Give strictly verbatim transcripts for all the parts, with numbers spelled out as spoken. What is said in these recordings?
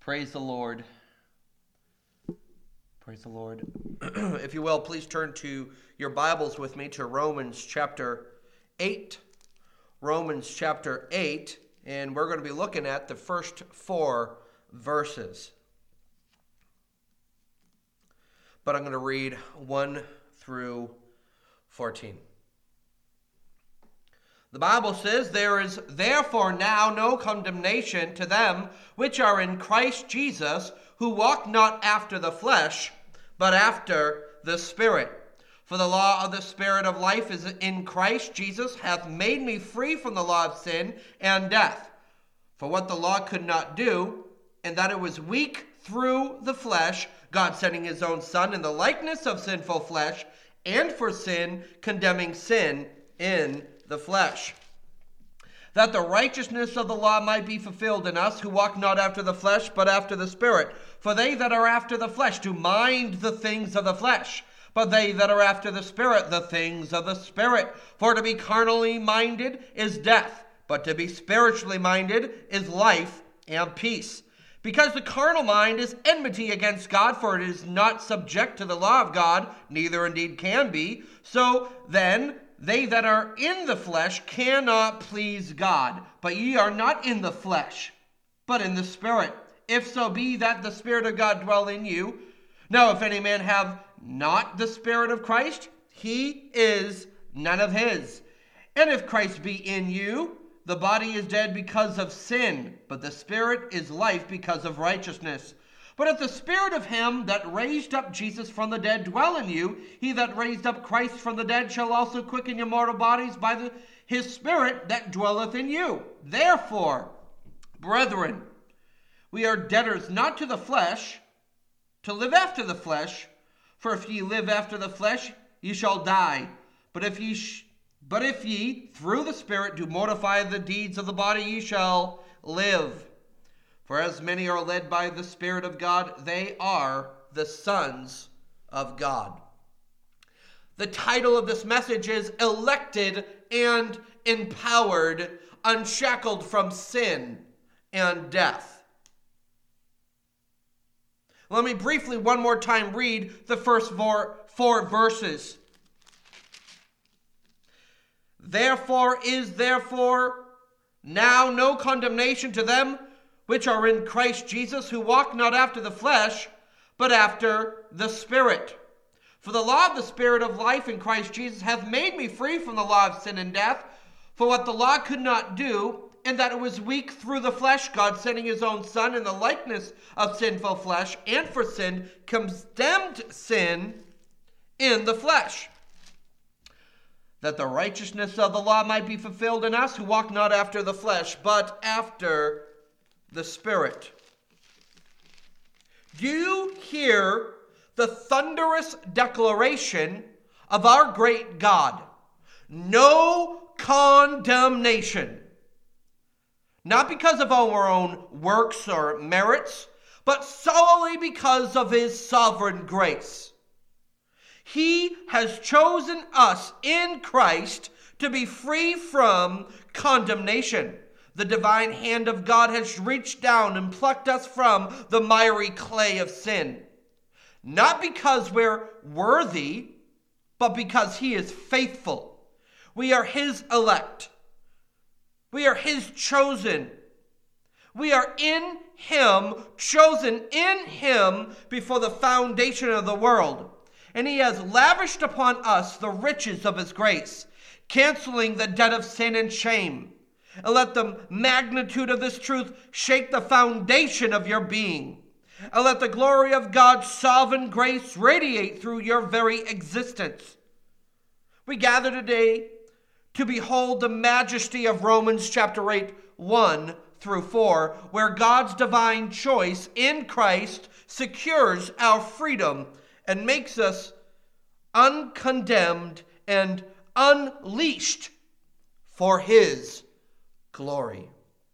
Praise the Lord. Praise the Lord. If you will, please turn to your Bibles with me to Romans chapter eight. Romans chapter eight, and we're going to be looking at the first four verses. But I'm going to read one through fourteen. The Bible says, "There is therefore now no condemnation to them which are in Christ Jesus, who walk not after the flesh, but after the Spirit. For the law of the Spirit of life is in Christ Jesus, hath made me free from the law of sin and death. For what the law could not do, and that it was weak through the flesh, God sending his own Son in the likeness of sinful flesh, and for sin, condemning sin in the flesh, that the righteousness of the law might be fulfilled in us, who walk not after the flesh, but after the Spirit. For they that are after the flesh do mind the things of the flesh, but they that are after the Spirit, the things of the Spirit. For to be carnally minded is death, but to be spiritually minded is life and peace. Because the carnal mind is enmity against God, for it is not subject to the law of God, neither indeed can be. So then, they that are in the flesh cannot please God. But ye are not in the flesh, but in the Spirit, if so be that the Spirit of God dwell in you. Now if any man have not the Spirit of Christ, he is none of his. And if Christ be in you, the body is dead because of sin, but the Spirit is life because of righteousness. But if the Spirit of him that raised up Jesus from the dead dwell in you, he that raised up Christ from the dead shall also quicken your mortal bodies by the, his Spirit that dwelleth in you. Therefore, brethren, we are debtors not to the flesh, to live after the flesh. For if ye live after the flesh, ye shall die. But if ye, sh- but if ye through the Spirit do mortify the deeds of the body, ye shall live. For as many are led by the Spirit of God, they are the sons of God." The title of this message is Elected and Empowered, Unshackled from Sin and Death. Let me briefly one more time read the first four, four verses. "Therefore is therefore now no condemnation to them which are in Christ Jesus, who walk not after the flesh, but after the Spirit. For the law of the Spirit of life in Christ Jesus hath made me free from the law of sin and death. For what the law could not do, and that it was weak through the flesh, God sending his own Son in the likeness of sinful flesh, and for sin, condemned sin in the flesh, that the righteousness of the law might be fulfilled in us, who walk not after the flesh, but after the Spirit." Do you hear the thunderous declaration of our great God? No condemnation. Not because of our own works or merits, but solely because of his sovereign grace. He has chosen us in Christ to be free from condemnation. The divine hand of God has reached down and plucked us from the miry clay of sin. Not because we're worthy, but because he is faithful. We are his elect. We are his chosen. We are in him, chosen in him before the foundation of the world. And he has lavished upon us the riches of his grace, canceling the debt of sin and shame. And let the magnitude of this truth shake the foundation of your being. And let the glory of God's sovereign grace radiate through your very existence. We gather today to behold the majesty of Romans chapter eight, one through four, where God's divine choice in Christ secures our freedom and makes us uncondemned and unleashed for his glory.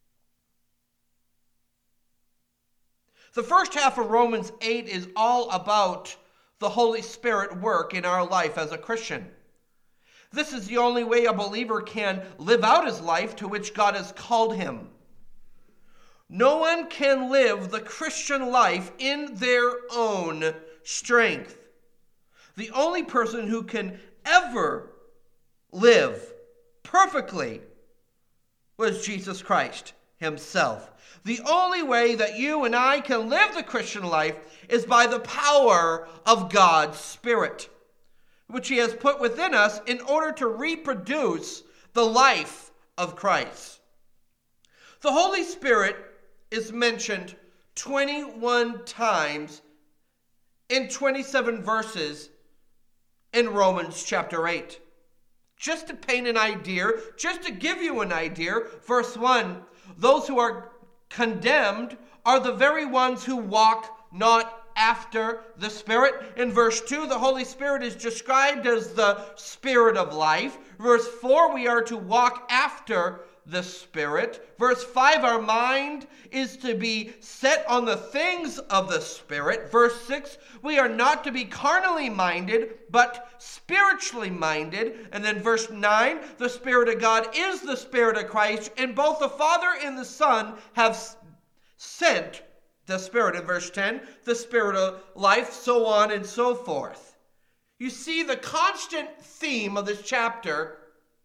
The first half of Romans eight is all about the Holy Spirit work in our life as a Christian. This is the only way a believer can live out his life to which God has called him. No one can live the Christian life in their own strength. The only person who can ever live perfectly was Jesus Christ himself. The only way that you and I can live the Christian life is by the power of God's Spirit, which he has put within us in order to reproduce the life of Christ. The Holy Spirit is mentioned twenty-one times in twenty-seven verses in Romans chapter eight. Just to paint an idea, just to give you an idea, verse one, those who are condemned are the very ones who walk not after the Spirit. In verse two, the Holy Spirit is described as the Spirit of life. Verse four, we are to walk after the Spirit. Verse five, our mind is to be set on the things of the Spirit. Verse six, we are not to be carnally minded, but spiritually minded. And then verse nine, the Spirit of God is the Spirit of Christ, and both the Father and the Son have sent the Spirit. In verse ten, the Spirit of life, so on and so forth. You see, the constant theme of this chapter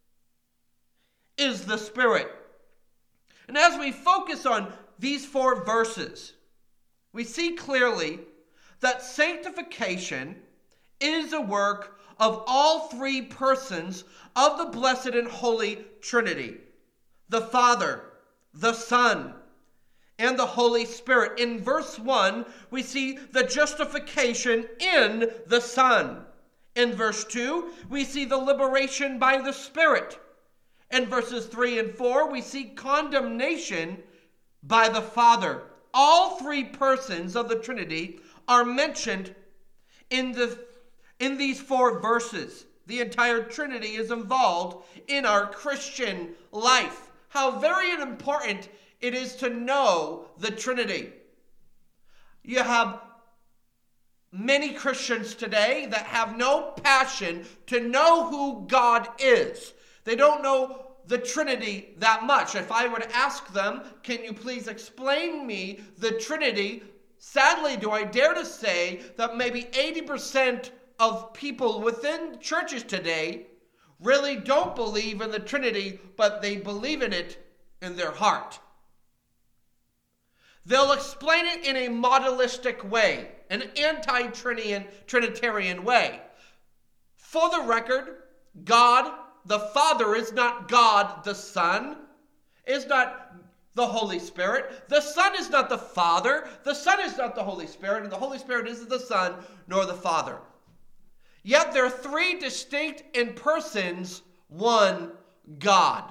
is the Spirit. And as we focus on these four verses, we see clearly that sanctification is a work of all three persons of the blessed and holy Trinity: the Father, the Son, and the Holy Spirit. In verse one, we see the justification in the Son. In verse two, we see the liberation by the Spirit. In verses three and four, we see condemnation by the Father. All three persons of the Trinity are mentioned in, the, in these four verses. The entire Trinity is involved in our Christian life. How very important it is to know the Trinity. You have many Christians today that have no passion to know who God is. They don't know the Trinity that much. If I were to ask them, can you please explain me the Trinity? Sadly, do I dare to say that maybe eighty percent of people within churches today really don't believe in the Trinity, but they believe in it in their heart. They'll explain it in a modalistic way, an anti-Trinitarian Trinitarian way. For the record, God the Father is not God the Son, is not the Holy Spirit. The Son is not the Father. The Son is not the Holy Spirit, and the Holy Spirit isn't the Son nor the Father. Yet there are three distinct in persons, one God.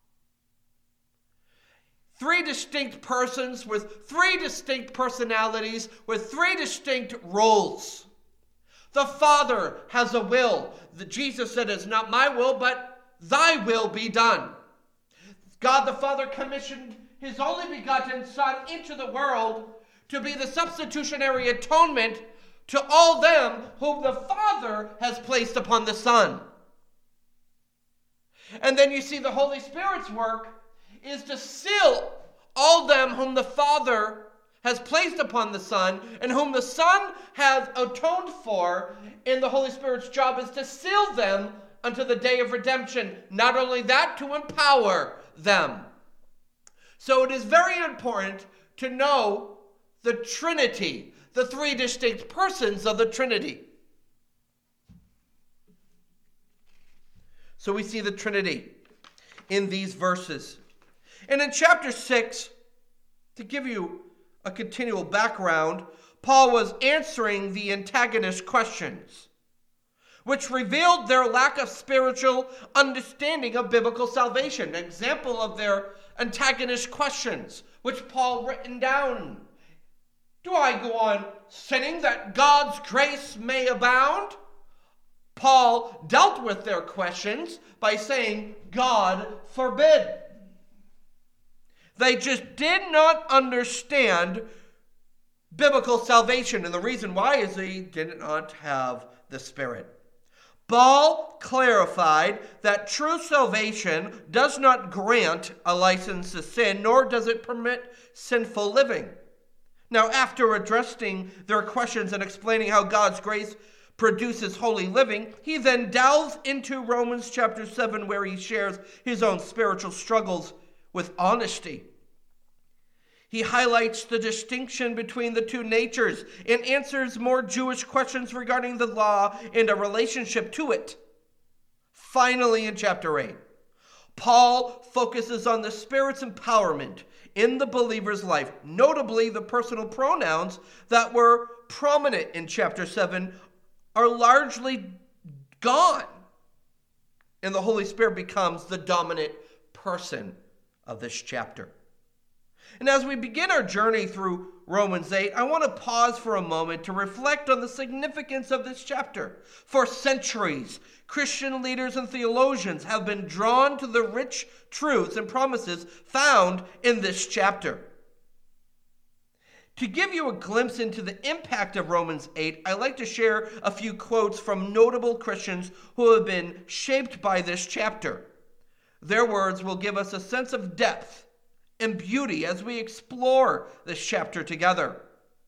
Three distinct persons with three distinct personalities, with three distinct roles. The Father has a will. The, Jesus said, it's not my will, but thy will be done. God the Father commissioned his only begotten Son into the world to be the substitutionary atonement to all them whom the Father has placed upon the Son. And then you see the Holy Spirit's work is to seal all them whom the Father has placed upon the Son, and whom the Son has atoned for, and the Holy Spirit's job is to seal them unto the day of redemption. Not only that, to empower them. So it is very important to know the Trinity, the three distinct persons of the Trinity. So we see the Trinity in these verses. And in chapter six, to give you a continual background, Paul was answering the antagonist questions, which revealed their lack of spiritual understanding of biblical salvation. An example of their antagonist questions, which Paul written down. Do I go on sinning that God's grace may abound? Paul dealt with their questions by saying, God forbid. They just did not understand biblical salvation. And the reason why is they did not have the Spirit. Paul clarified that true salvation does not grant a license to sin, nor does it permit sinful living. Now, after addressing their questions and explaining how God's grace produces holy living, he then delves into Romans chapter seven, where he shares his own spiritual struggles with honesty. He highlights the distinction between the two natures and answers more Jewish questions regarding the law and a relationship to it. Finally, in chapter eight, Paul focuses on the Spirit's empowerment in the believer's life. Notably, the personal pronouns that were prominent in chapter seven are largely gone, and the Holy Spirit becomes the dominant person of this chapter. And as we begin our journey through Romans eight, I want to pause for a moment to reflect on the significance of this chapter. For centuries, Christian leaders and theologians have been drawn to the rich truths and promises found in this chapter. To give you a glimpse into the impact of Romans eight, I'd like to share a few quotes from notable Christians who have been shaped by this chapter. Their words will give us a sense of depth and beauty as we explore this chapter together.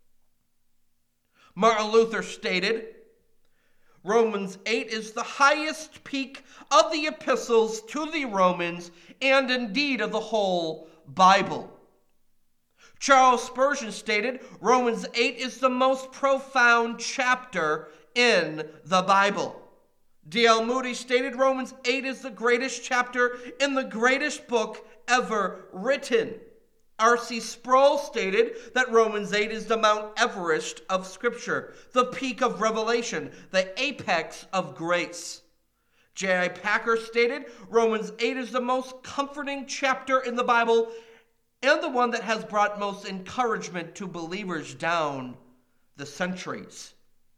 Martin Luther stated, Romans eight is the highest peak of the epistles to the Romans and indeed of the whole Bible. Charles Spurgeon stated, Romans eight is the most profound chapter in the Bible. D L Moody stated, Romans eight is the greatest chapter in the greatest book ever written. R C Sproul stated that Romans eight is the Mount Everest of Scripture, the peak of revelation, the apex of grace. J I Packer stated, Romans eight is the most comforting chapter in the Bible and the one that has brought most encouragement to believers down the centuries.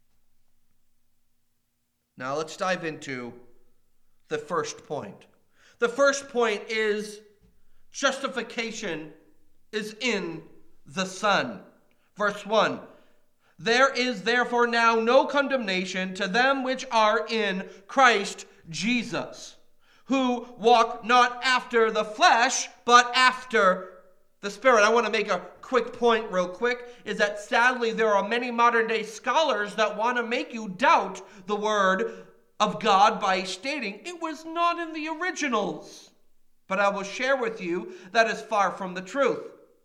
Now let's dive into the first point. The first point is justification is in the Son. Verse one, there is therefore now no condemnation to them which are in Christ Jesus, who walk not after the flesh, but after the Spirit. I want to make a quick point real quick, is that sadly there are many modern day scholars that want to make you doubt the word of God by stating it was not in the originals. But I will share with you that is far from the truth.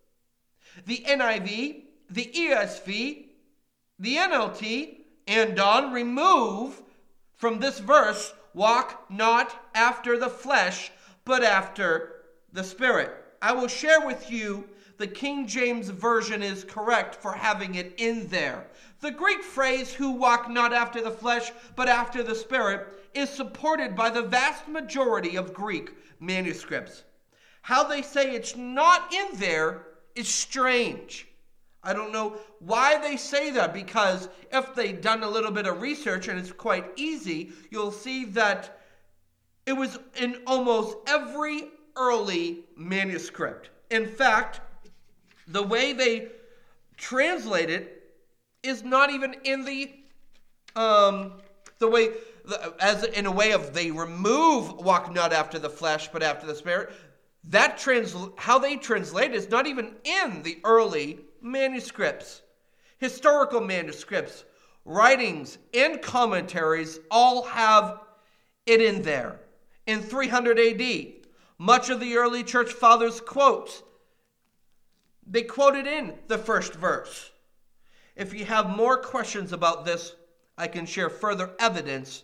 The N I V, the E S V, the N L T, and Don remove from this verse, walk not after the flesh, but after the Spirit. I will share with you the King James Version is correct for having it in there. The Greek phrase, who walk not after the flesh, but after the Spirit, is supported by the vast majority of Greek manuscripts. How they say it's not in there is strange. I don't know why they say that, because if they've done a little bit of research, and it's quite easy, you'll see that it was in almost every early manuscript. In fact, the way they translate it is not even in the um, the way as in a way of they remove walk not after the flesh but after the Spirit. That trans how they translate is not even in the early manuscripts. Historical manuscripts, writings, and commentaries all have it in there. In three hundred A D, much of the early church fathers quote, they quoted in the first verse. If you have more questions about this, I can share further evidence,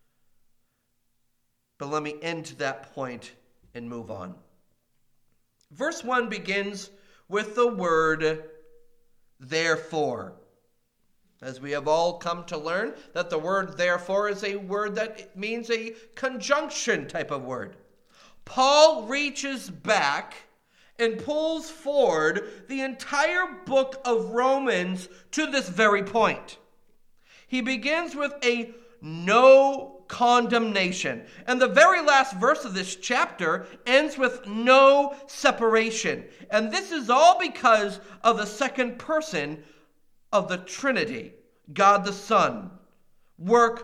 but let me end to that point and move on. Verse one begins with the word therefore. As we have all come to learn that the word therefore is a word that means a conjunction type of word. Paul reaches back and pulls forward the entire book of Romans to this very point. He begins with a no condemnation. And the very last verse of this chapter ends with no separation. And this is all because of the second person of the Trinity, God the Son, work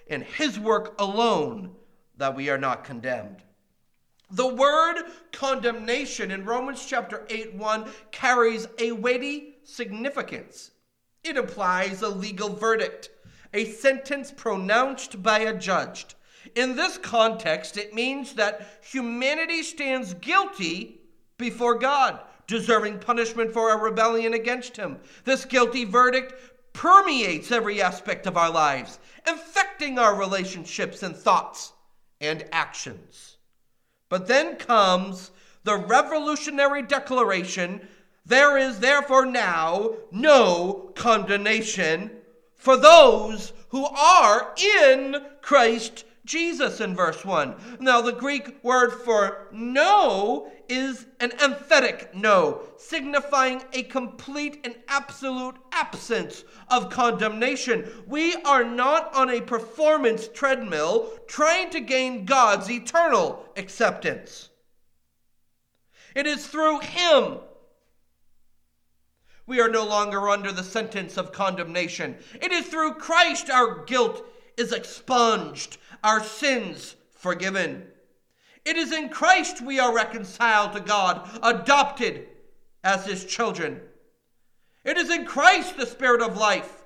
in his work alone that we are not condemned. The word condemnation in Romans chapter eight one carries a weighty significance. It implies a legal verdict, a sentence pronounced by a judge. In this context, it means that humanity stands guilty before God, deserving punishment for our rebellion against him. This guilty verdict permeates every aspect of our lives, affecting our relationships and thoughts and actions. But then comes the revolutionary declaration, there is therefore now no condemnation for those who are in Christ Jesus in verse one. Now the Greek word for no is an emphatic no, signifying a complete and absolute absence of condemnation. We are not on a performance treadmill trying to gain God's eternal acceptance. It is through him we are no longer under the sentence of condemnation. It is through Christ our guilt is expunged, our sins forgiven. It is in Christ we are reconciled to God, adopted as his children. It is in Christ the Spirit of life.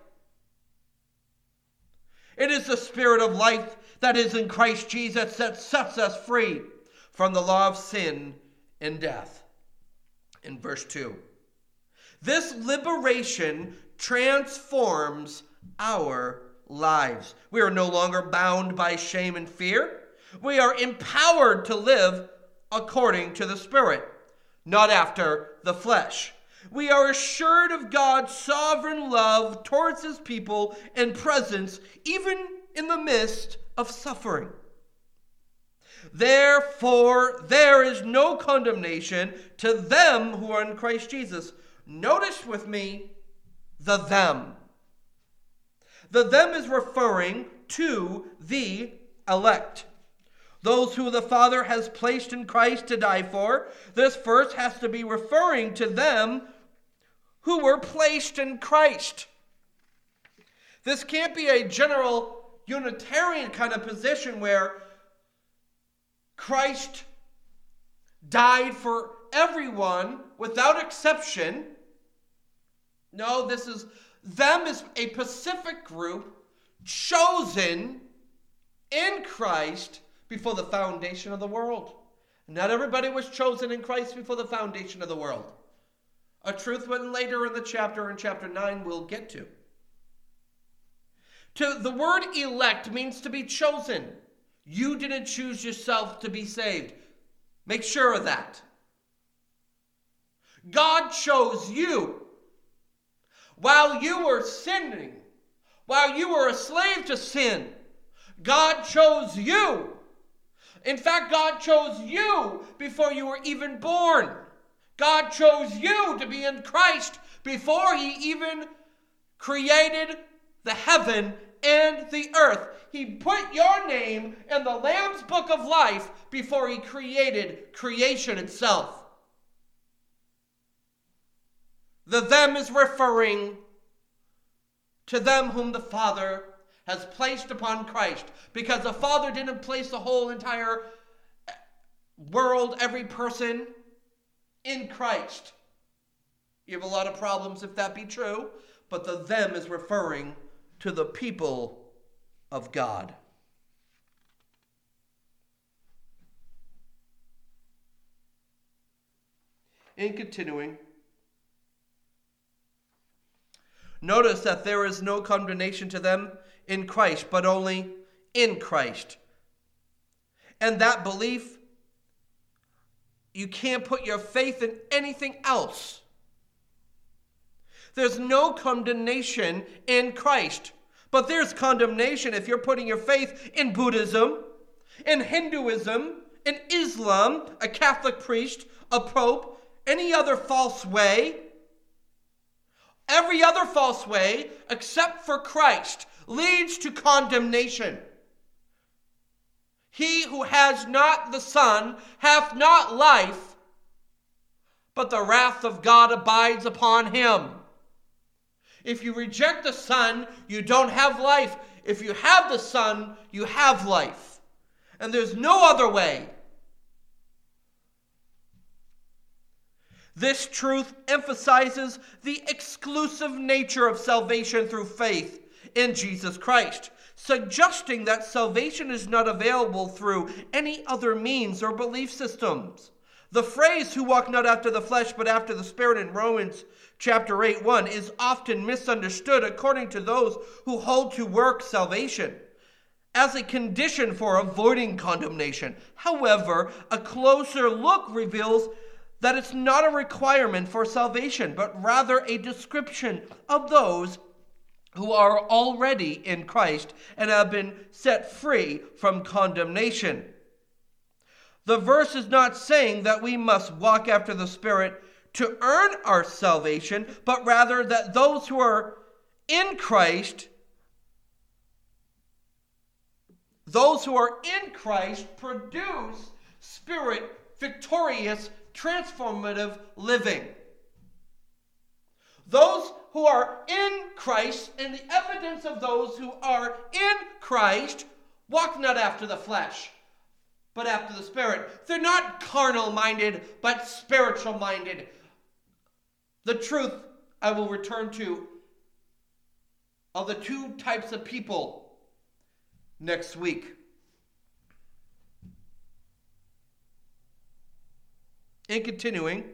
It is the Spirit of life that is in Christ Jesus that sets us free from the law of sin and death. In verse two. This liberation transforms our lives. We are no longer bound by shame and fear. We are empowered to live according to the Spirit, not after the flesh. We are assured of God's sovereign love towards his people and presence, even in the midst of suffering. Therefore, there is no condemnation to them who are in Christ Jesus. Notice with me the them. The them is referring to the elect, those who the Father has placed in Christ to die for. This verse has to be referring to them who were placed in Christ. This can't be a general Unitarian kind of position where Christ died for everyone without exception. No, this is them is a specific group chosen in Christ before the foundation of the world. Not everybody was chosen in Christ before the foundation of the world. A truth when later in the chapter, in chapter nine, we'll get to. To the word elect means to be chosen. You didn't choose yourself to be saved. Make sure of that. God chose you. While you were sinning, while you were a slave to sin, God chose you. In fact, God chose you before you were even born. God chose you to be in Christ before he even created the heaven and the earth. He put your name in the Lamb's book of life before he created creation itself. The them is referring to them whom the Father has placed upon Christ, because the Father didn't place the whole entire world, every person, in Christ. You have a lot of problems if that be true, but the them is referring to the people of God. In continuing, notice that there is no condemnation to them in Christ, but only in Christ. And that belief, you can't put your faith in anything else. There's no condemnation in Christ, but there's condemnation if you're putting your faith in Buddhism, in Hinduism, in Islam, a Catholic priest, a pope, any other false way. Every other false way, except for Christ, leads to condemnation. He who has not the Son hath not life, but the wrath of God abides upon him. If you reject the Son, you don't have life. if you have the Son, you have life. And there's no other way. This truth emphasizes the exclusive nature of salvation through faith in Jesus Christ, suggesting that salvation is not available through any other means or belief systems. The phrase, who walk not after the flesh but after the Spirit, in Romans chapter eight one, is often misunderstood according to those who hold to works salvation as a condition for avoiding condemnation. However, a closer look reveals that it's not a requirement for salvation, but rather a description of those who are already in Christ and have been set free from condemnation. The verse is not saying that we must walk after the Spirit to earn our salvation, but rather that those who are in Christ, those who are in Christ produce Spirit victorious, transformative living. Those who are in Christ, and the evidence of those who are in Christ, walk not after the flesh, but after the Spirit. They're not carnal-minded, but spiritual-minded. The truth I will return to of the two types of people next week. In continuing,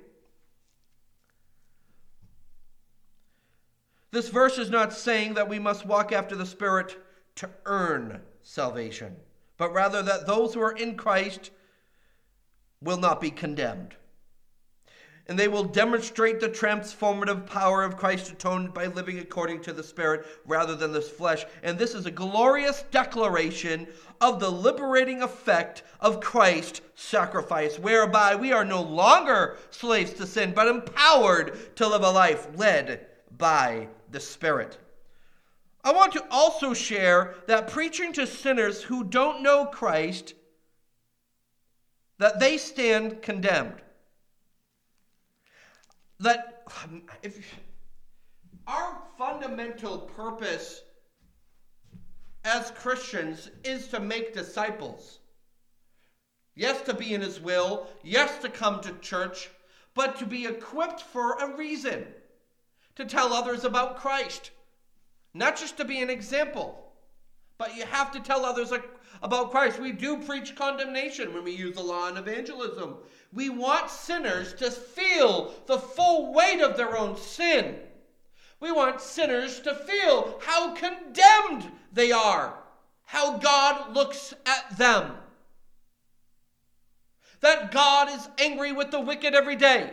this verse is not saying that we must walk after the Spirit to earn salvation, but rather that those who are in Christ will not be condemned. And they will demonstrate the transformative power of Christ's atonement by living according to the Spirit rather than this flesh. And this is a glorious declaration of the liberating effect of Christ's sacrifice, whereby we are no longer slaves to sin, but empowered to live a life led by the Spirit. I want to also share that preaching to sinners who don't know Christ, that they stand condemned. That if our fundamental purpose as Christians is to make disciples. Yes, to be in His will. Yes, to come to church. But to be equipped for a reason. To tell others about Christ. Not just to be an example. But you have to tell others about Christ. We do preach condemnation when we use the law and evangelism. We want sinners to feel the full weight of their own sin. We want sinners to feel how condemned they are, how God looks at them. That God is angry with the wicked every day.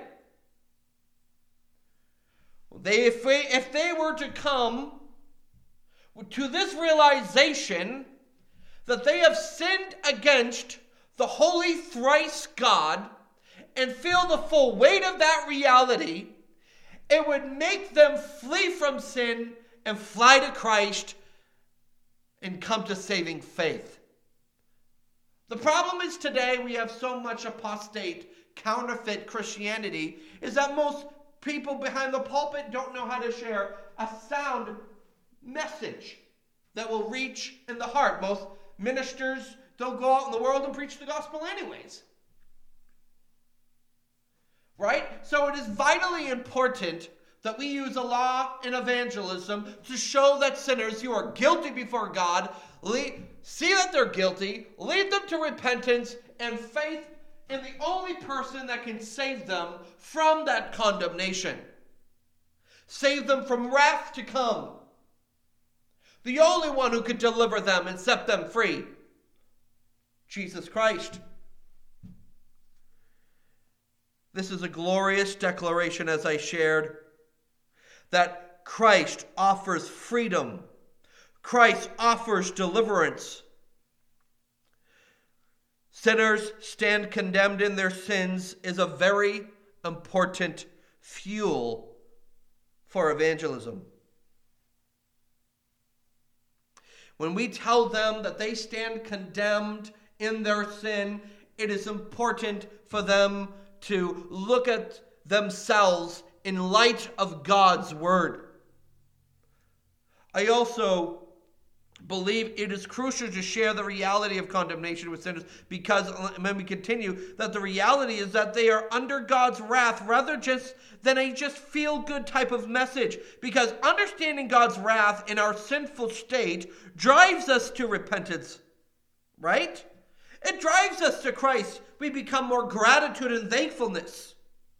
They, if, they, if they were to come to this realization that they have sinned against the holy thrice God, and feel the full weight of that reality, it would make them flee from sin and fly to Christ and come to saving faith. The problem is today we have so much apostate, counterfeit Christianity, is that most people behind the pulpit don't know how to share a sound message that will reach in the heart. Most ministers don't go out in the world and preach the gospel anyways. Right? So it is vitally important that we use the law and evangelism to show that sinners who are guilty before God, lead, see that they're guilty, lead them to repentance and faith in the only person that can save them from that condemnation. Save them from wrath to come. The only one who could deliver them and set them free. Jesus Christ. This is a glorious declaration, as I shared, that Christ offers freedom. Christ offers deliverance. Sinners stand condemned in their sins is a very important fuel for evangelism. When we tell them that they stand condemned in their sin, it is important for them to look at themselves in light of God's word. I also believe it is crucial to share the reality of condemnation with sinners, because when we continue, that the reality is that they are under God's wrath rather just than a just feel-good type of message, because understanding God's wrath in our sinful state drives us to repentance, right? It drives us to Christ. We become more gratitude and thankfulness.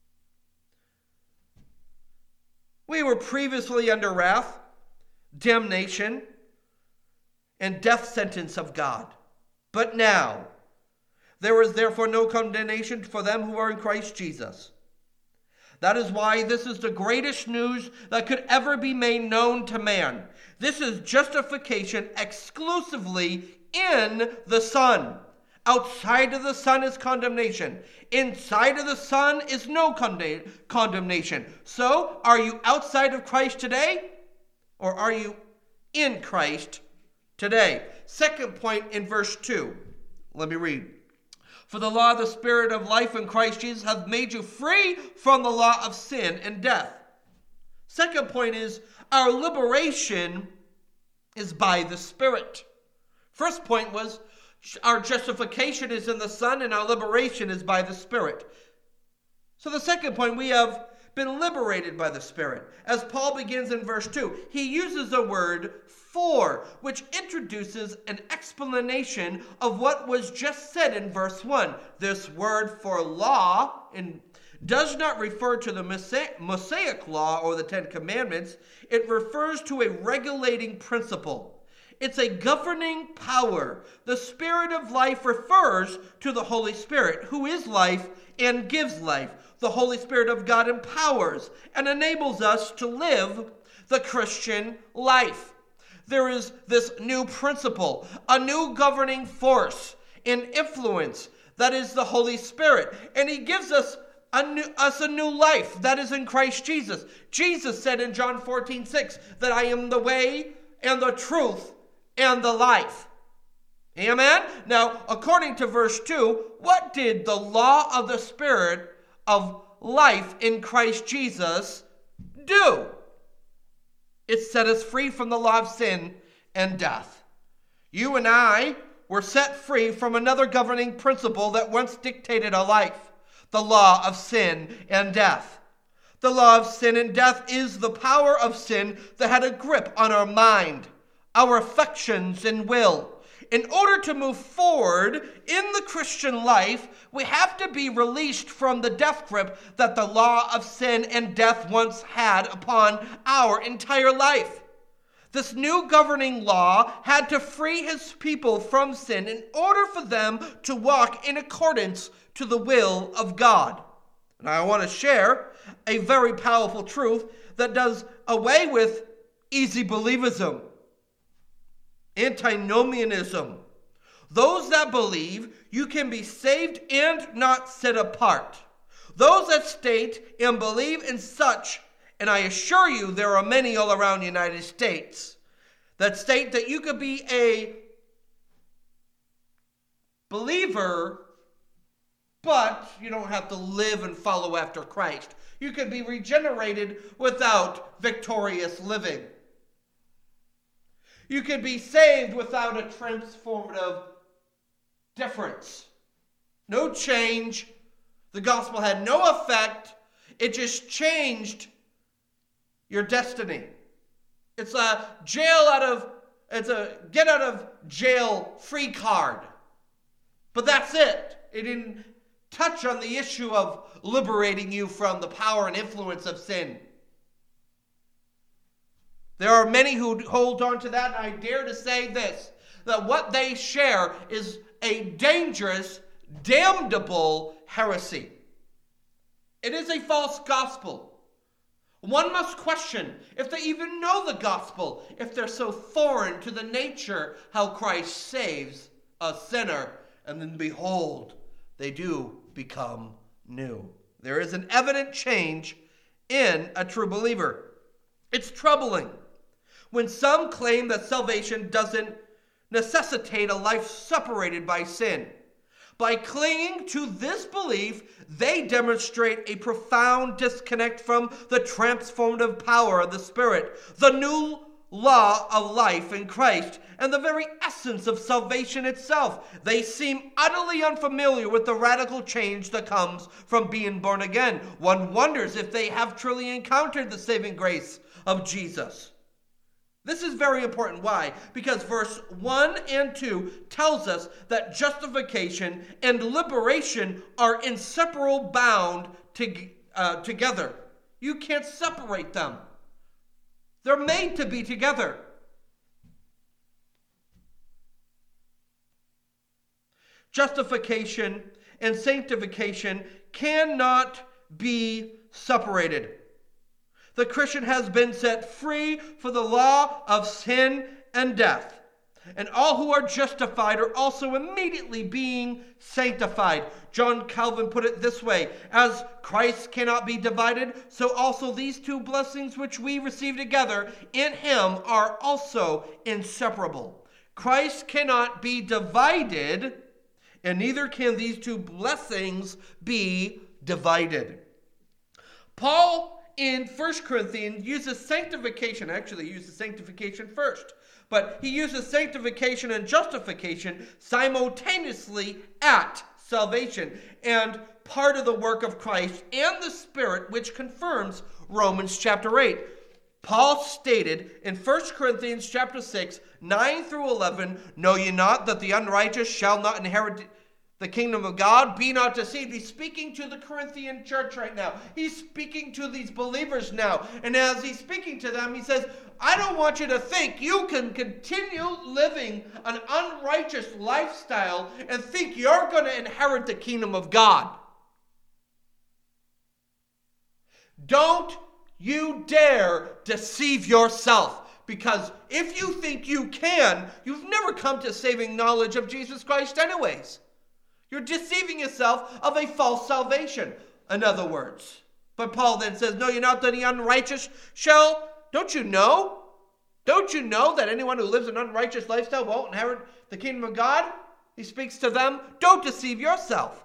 We were previously under wrath, damnation, and death sentence of God. But now, there is therefore no condemnation for them who are in Christ Jesus. That is why this is the greatest news that could ever be made known to man. This is justification exclusively in the Son. Outside of the Son is condemnation. Inside of the Son is no condemn- condemnation. So, are you outside of Christ today? Or are you in Christ today? Second point in verse two. Let me read. For the law of the Spirit of life in Christ Jesus hath made you free from the law of sin and death. Second point is, our liberation is by the Spirit. First point was, our justification is in the Son and our liberation is by the Spirit. So the second point, we have been liberated by the Spirit. As Paul begins in verse two, he uses the word for, which introduces an explanation of what was just said in verse one. This word for law in, does not refer to the Mosaic law or the Ten Commandments. It refers to a regulating principle. It's a governing power. The Spirit of life refers to the Holy Spirit, who is life and gives life. The Holy Spirit of God empowers and enables us to live the Christian life. There is this new principle, a new governing force and influence that is the Holy Spirit. And he gives us a new, us a new life that is in Christ Jesus. Jesus said in John fourteen six that I am the way and the truth and the life. Amen? Now, according to verse two, what did the law of the Spirit of life in Christ Jesus do? It set us free from the law of sin and death. You and I were set free from another governing principle that once dictated our life, the law of sin and death. The law of sin and death is the power of sin that had a grip on our mind, our affections and will. In order to move forward in the Christian life, we have to be released from the death grip that the law of sin and death once had upon our entire life. This new governing law had to free his people from sin in order for them to walk in accordance to the will of God. And I want to share a very powerful truth that does away with easy believism, antinomianism. Those that believe you can be saved and not set apart. Those that state and believe in such, and I assure you there are many all around the United States, that state that you could be a believer, but you don't have to live and follow after Christ. You could be regenerated without victorious living. You could be saved without a transformative difference. No change. The gospel had no effect. It just changed your destiny. It's a jail out of, it's a get out of jail free card. But that's it. It didn't touch on the issue of liberating you from the power and influence of sin. There are many who hold on to that, and I dare to say this, that what they share is a dangerous, damnable heresy. It is a false gospel. One must question if they even know the gospel, if they're so foreign to the nature how Christ saves a sinner, and then behold, they do become new. There is an evident change in a true believer. It's troubling when some claim that salvation doesn't necessitate a life separated by sin. By clinging to this belief, they demonstrate a profound disconnect from the transformative power of the Spirit, the new law of life in Christ and the very essence of salvation itself. They seem utterly unfamiliar with the radical change that comes from being born again. One wonders if they have truly encountered the saving grace of Jesus. This is very important. Why? Because verse one and two tells us that justification and liberation are inseparable bound to, uh, together. You can't separate them. They're made to be together. Justification and sanctification cannot be separated. The Christian has been set free for the law of sin and death. And all who are justified are also immediately being sanctified. John Calvin put it this way: as Christ cannot be divided, so also these two blessings which we receive together in him are also inseparable. Christ cannot be divided, and neither can these two blessings be divided. Paul in First Corinthians uses sanctification, actually uses sanctification first, but he uses sanctification and justification simultaneously at salvation, and part of the work of Christ and the Spirit, which confirms Romans chapter eight. Paul stated in First Corinthians chapter six, nine through eleven, "Know ye not that the unrighteous shall not inherit the kingdom of God? Be not deceived." He's speaking to the Corinthian church right now. He's speaking to these believers now. And as he's speaking to them, he says, I don't want you to think you can continue living an unrighteous lifestyle and think you're going to inherit the kingdom of God. Don't you dare deceive yourself, because if you think you can, you've never come to saving knowledge of Jesus Christ anyways. You're deceiving yourself of a false salvation, in other words. But Paul then says, "No, you're not that the unrighteous shall..." Don't you know? Don't you know that anyone who lives an unrighteous lifestyle won't inherit the kingdom of God? He speaks to them. Don't deceive yourself.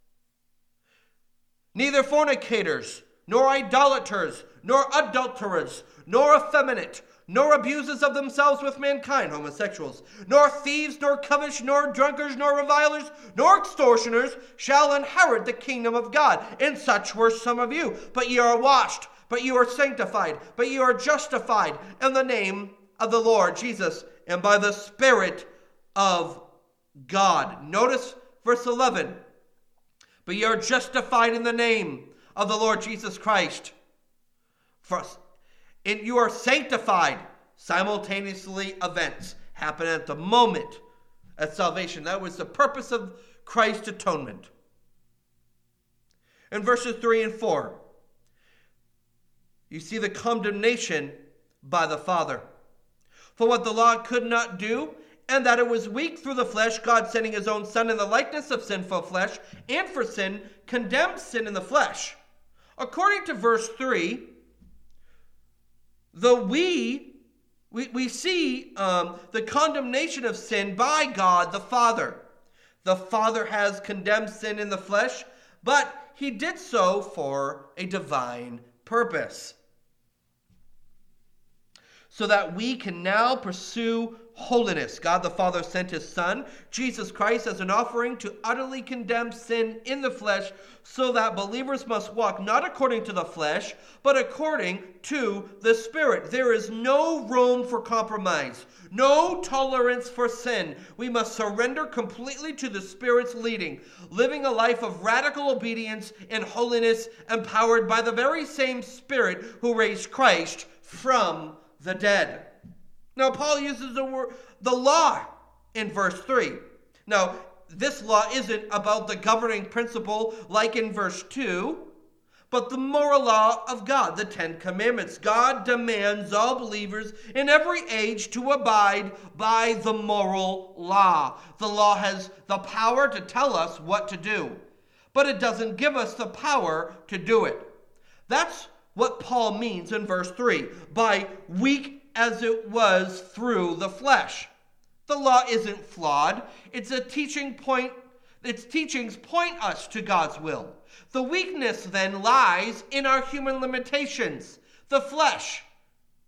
Neither fornicators, nor idolaters, nor adulterers, nor effeminate, nor abusers of themselves with mankind, homosexuals, nor thieves, nor covetous, nor drunkards, nor revilers, nor extortioners shall inherit the kingdom of God. And such were some of you. But ye are washed, but you are sanctified, but you are justified in the name of the Lord Jesus and by the Spirit of God. Notice verse eleven. But you are justified in the name of the Lord Jesus Christ. First, and you are sanctified. Simultaneously, events happen at the moment of salvation. That was the purpose of Christ's atonement. In verses three and four, you see the condemnation by the Father. For what the law could not do, and that it was weak through the flesh, God sending his own Son in the likeness of sinful flesh, and for sin, condemned sin in the flesh. According to verse three, the we, we, we see um, the condemnation of sin by God the Father. The Father has condemned sin in the flesh, but he did so for a divine purpose, so that we can now pursue holiness. God the Father sent his Son, Jesus Christ, as an offering to utterly condemn sin in the flesh, so that believers must walk not according to the flesh, but according to the Spirit. There is no room for compromise, no tolerance for sin. We must surrender completely to the Spirit's leading, living a life of radical obedience and holiness, empowered by the very same Spirit who raised Christ from the dead. Now, Paul uses the word, the law, in verse three. Now, this law isn't about the governing principle like in verse two, but the moral law of God, the Ten Commandments. God demands all believers in every age to abide by the moral law. The law has the power to tell us what to do, but it doesn't give us the power to do it. That's what Paul means in verse three, by weak as it was through the flesh. The law isn't flawed. It's a teaching point. Its teachings point us to God's will. The weakness then lies in our human limitations, the flesh.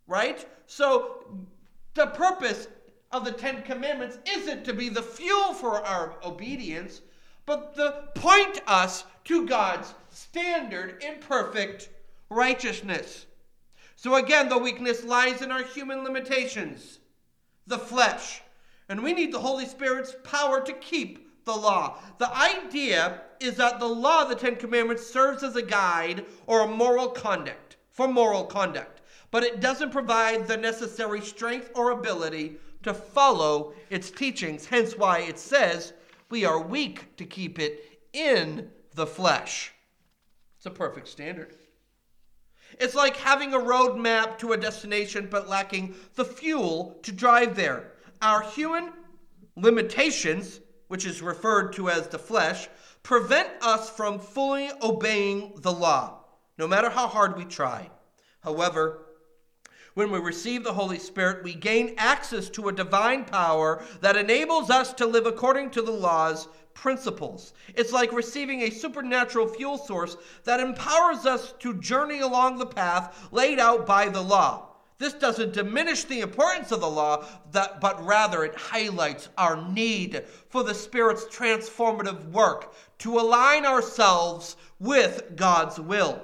right? So the purpose of the Ten Commandments isn't to be the fuel for our obedience, but to point us to God's standard in perfect righteousness. So again, the weakness lies in our human limitations, the flesh, and we need the Holy Spirit's power to keep the law. The idea is that the law, the Ten Commandments, serves as a guide or a moral conduct, for moral conduct, but it doesn't provide the necessary strength or ability to follow its teachings. Hence why it says we are weak to keep it in the flesh. It's a perfect standard. It's like having a road map to a destination but lacking the fuel to drive there. Our human limitations, which is referred to as the flesh, prevent us from fully obeying the law, no matter how hard we try. However, when we receive the Holy Spirit, we gain access to a divine power that enables us to live according to the law's principles. It's like receiving a supernatural fuel source that empowers us to journey along the path laid out by the law. This doesn't diminish the importance of the law, that, but rather it highlights our need for the Spirit's transformative work to align ourselves with God's will.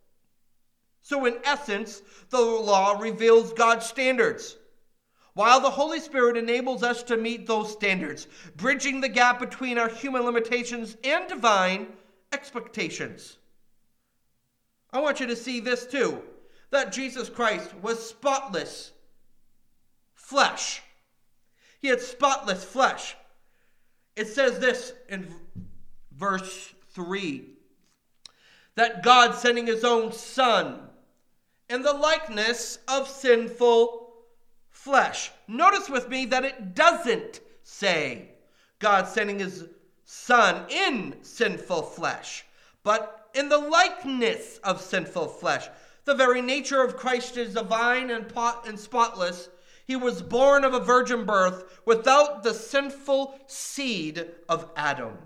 So in essence, the law reveals God's standards, while the Holy Spirit enables us to meet those standards, bridging the gap between our human limitations and divine expectations. I want you to see this too, that Jesus Christ was spotless flesh. He had spotless flesh. It says this in verse three, that God sending his own Son in the likeness of sinful flesh. Notice with me that it doesn't say God sending his Son in sinful flesh, but in the likeness of sinful flesh. The very nature of Christ is divine and pot and spotless. He was born of a virgin birth without the sinful seed of Adam.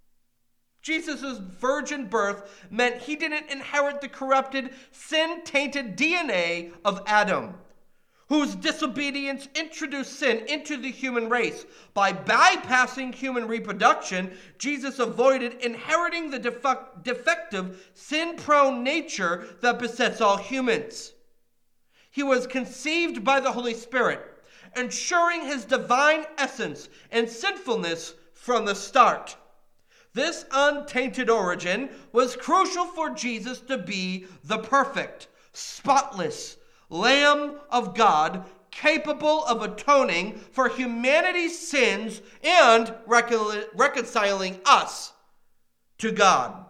Jesus' virgin birth meant he didn't inherit the corrupted, sin-tainted D N A of Adam, whose disobedience introduced sin into the human race. By bypassing human reproduction, Jesus avoided inheriting the defect, defective, sin-prone nature that besets all humans. He was conceived by the Holy Spirit, ensuring his divine essence and sinfulness from the start. This untainted origin was crucial for Jesus to be the perfect, spotless Lamb of God, capable of atoning for humanity's sins and recon- reconciling us to God.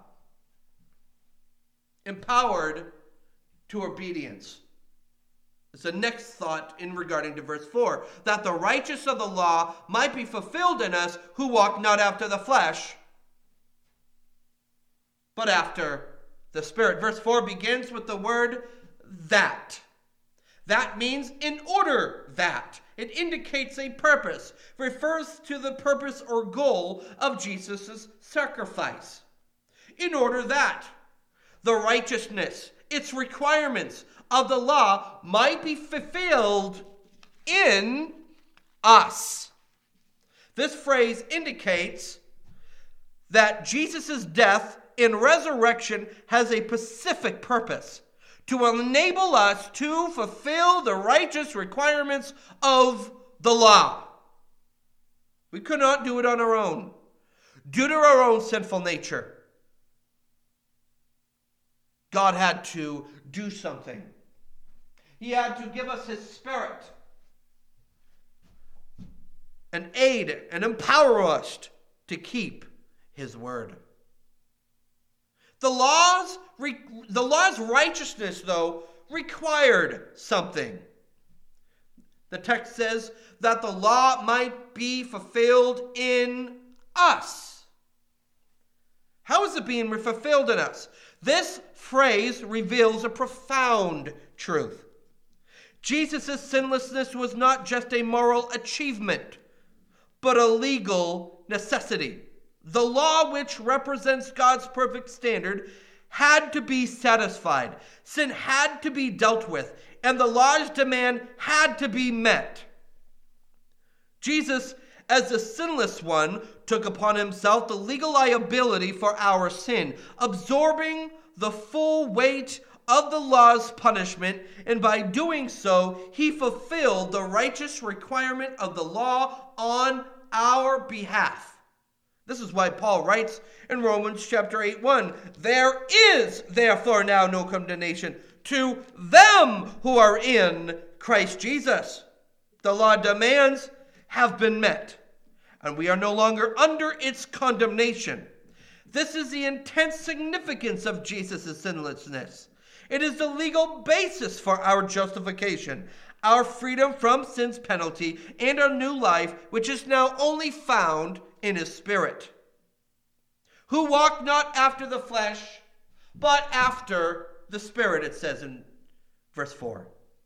Empowered to obedience. It's the next thought in regarding to verse four, that the righteousness of the law might be fulfilled in us who walk not after the flesh, but after the Spirit. Verse four begins with the word that. That means in order that. It indicates a purpose, refers to the purpose or goal of Jesus' sacrifice. In order that the righteousness, its requirements of the law might be fulfilled in us. This phrase indicates that Jesus' death and resurrection has a specific purpose to enable us to fulfill the righteous requirements of the law. We could not do it on our own, due to our own sinful nature. God had to do something. He had to give us his Spirit and aid and empower us to keep his word. The law's, the law's righteousness, though, required something. The text says that the law might be fulfilled in us. How is it being fulfilled in us? This phrase reveals a profound truth. Jesus' sinlessness was not just a moral achievement, but a legal necessity. The law, which represents God's perfect standard, had to be satisfied. Sin had to be dealt with, and the law's demand had to be met. Jesus, as the sinless one, took upon himself the legal liability for our sin, absorbing the full weight of the law's punishment, and by doing so, he fulfilled the righteous requirement of the law on our behalf. This is why Paul writes in Romans chapter eight one, "There is therefore now no condemnation to them who are in Christ Jesus." The law demands have been met, and we are no longer under its condemnation. This is the intense significance of Jesus' sinlessness. It is the legal basis for our justification, our freedom from sin's penalty, and our new life, which is now only found in his Spirit. Who walk not after the flesh, but after the Spirit, it says in verse four.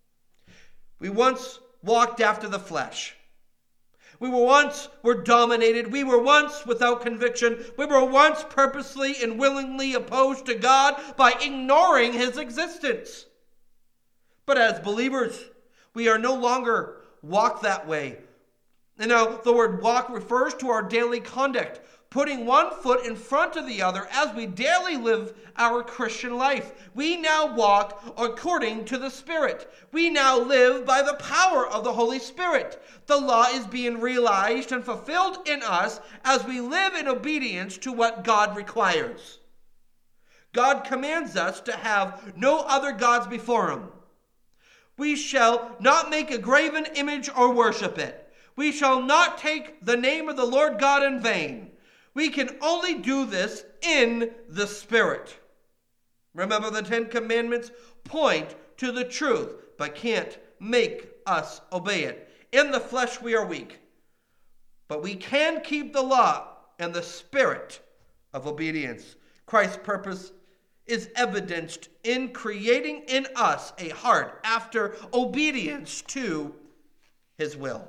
We once walked after the flesh. We were once were dominated. We were once without conviction. We were once purposely and willingly opposed to God by ignoring his existence. But as believers, we are no longer walk that way. You know, the word walk refers to our daily conduct, putting one foot in front of the other as we daily live our Christian life. We now walk according to the Spirit. We now live by the power of the Holy Spirit. The law is being realized and fulfilled in us as we live in obedience to what God requires. God commands us to have no other gods before him. We shall not make a graven image or worship it. We shall not take the name of the Lord God in vain. We can only do this in the Spirit. Remember, the Ten Commandments point to the truth, but can't make us obey it. In the flesh we are weak, but we can keep the law and the spirit of obedience. Christ's purpose is evidenced in creating in us a heart after obedience to his will.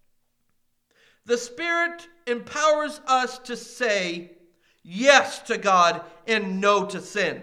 The Spirit empowers us to say yes to God and no to sin.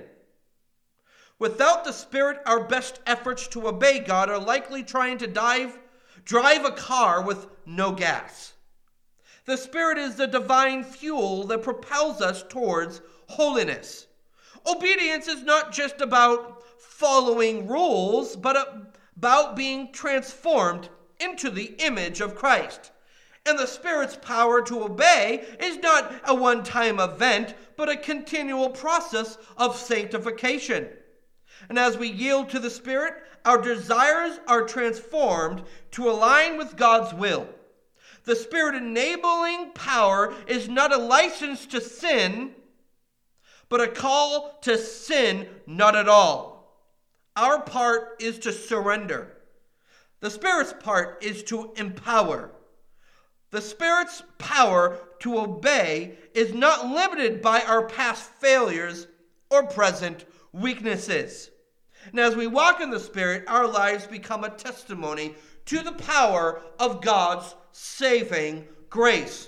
Without the Spirit, our best efforts to obey God are likely trying to dive, drive a car with no gas. The Spirit is the divine fuel that propels us towards holiness. Obedience is not just about following rules, but about being transformed into the image of Christ. And the Spirit's power to obey is not a one-time event, but a continual process of sanctification. And as we yield to the Spirit, our desires are transformed to align with God's will. The Spirit-enabling power is not a license to sin, but a call to sin not at all. Our part is to surrender. The Spirit's part is to empower. The Spirit's power to obey is not limited by our past failures or present weaknesses. And as we walk in the Spirit, our lives become a testimony to the power of God's saving grace.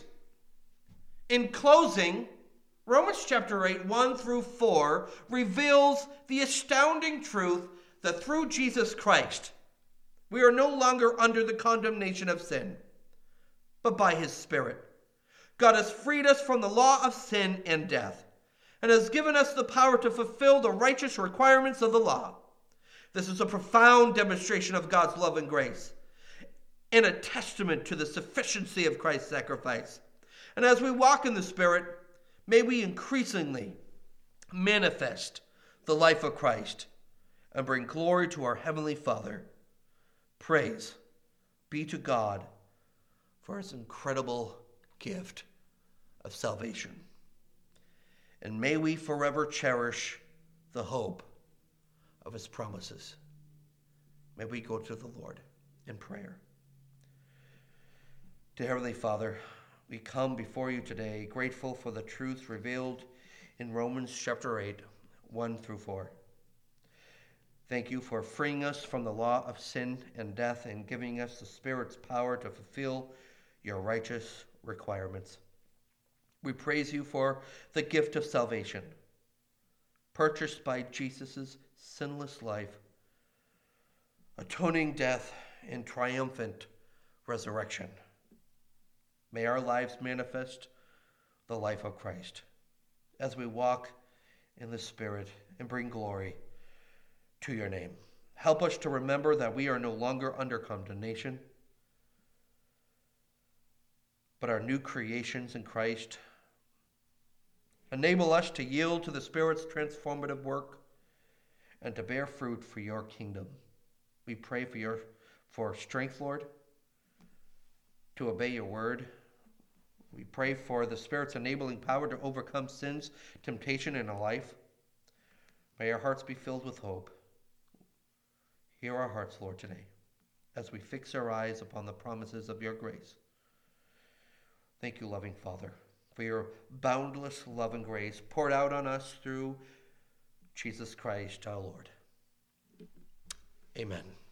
In closing, Romans chapter eight, one through four reveals the astounding truth that through Jesus Christ, we are no longer under the condemnation of sin, but by his Spirit. God has freed us from the law of sin and death, and has given us the power to fulfill the righteous requirements of the law. This is a profound demonstration of God's love and grace, and a testament to the sufficiency of Christ's sacrifice. And as we walk in the Spirit, may we increasingly manifest the life of Christ and bring glory to our Heavenly Father. Praise be to God for his incredible gift of salvation. And may we forever cherish the hope of his promises. May we go to the Lord in prayer. Dear Heavenly Father, we come before you today grateful for the truth revealed in Romans chapter eight, one through four. Thank you for freeing us from the law of sin and death and giving us the Spirit's power to fulfill your righteous requirements. We praise you for the gift of salvation. purchased by Jesus' sinless life, atoning death, and triumphant resurrection. May our lives manifest the life of Christ as we walk in the Spirit and bring glory to your name. Help us to remember that we are no longer under condemnation, but are new creations in Christ. Enable us to yield to the Spirit's transformative work and to bear fruit for your kingdom. We pray for your for strength, Lord, to obey your word. We pray for the Spirit's enabling power to overcome sins, temptation in our life. May our hearts be filled with hope. Hear our hearts, Lord, today, as we fix our eyes upon the promises of your grace. Thank you, loving Father, for your boundless love and grace poured out on us through Jesus Christ our Lord. Amen.